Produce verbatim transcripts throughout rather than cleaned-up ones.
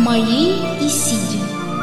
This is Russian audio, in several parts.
моей Исиде.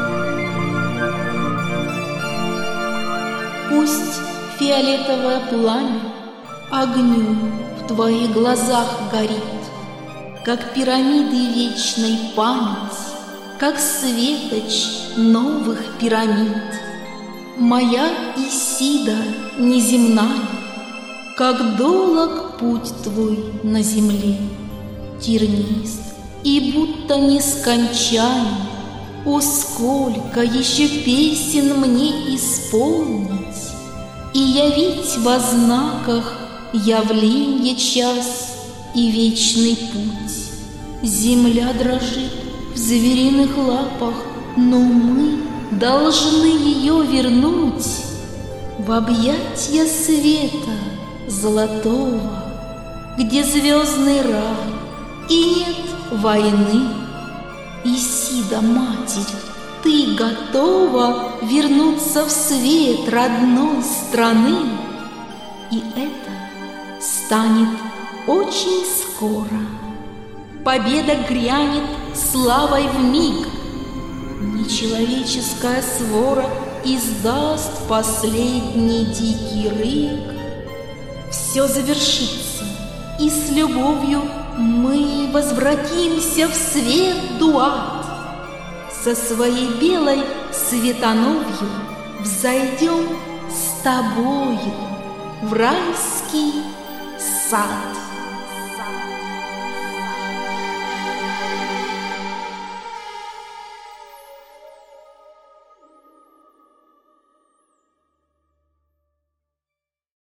Пусть фиолетовое пламя огню в твоих глазах горит, как пирамиды вечной память, как светоч новых пирамид. Моя Исида неземная, как долог путь твой на земле, тернист и будто нескончаем. О, сколько еще песен мне исполнить и явить во знаках явленье час и вечный путь. Земля дрожит в звериных лапах, но мы должны ее вернуть в объятья света золотого, где звездный рай и нет войны. Исида, Матерь, ты готова вернуться в свет родной страны? И это станет очень скоро. Победа грянет славой вмиг. Нечеловеческая свора издаст последний дикий рык. Все завершится, и с любовью мы возвратимся в свет дуат. Со своей белой светоновью взойдем с тобою в райский сад.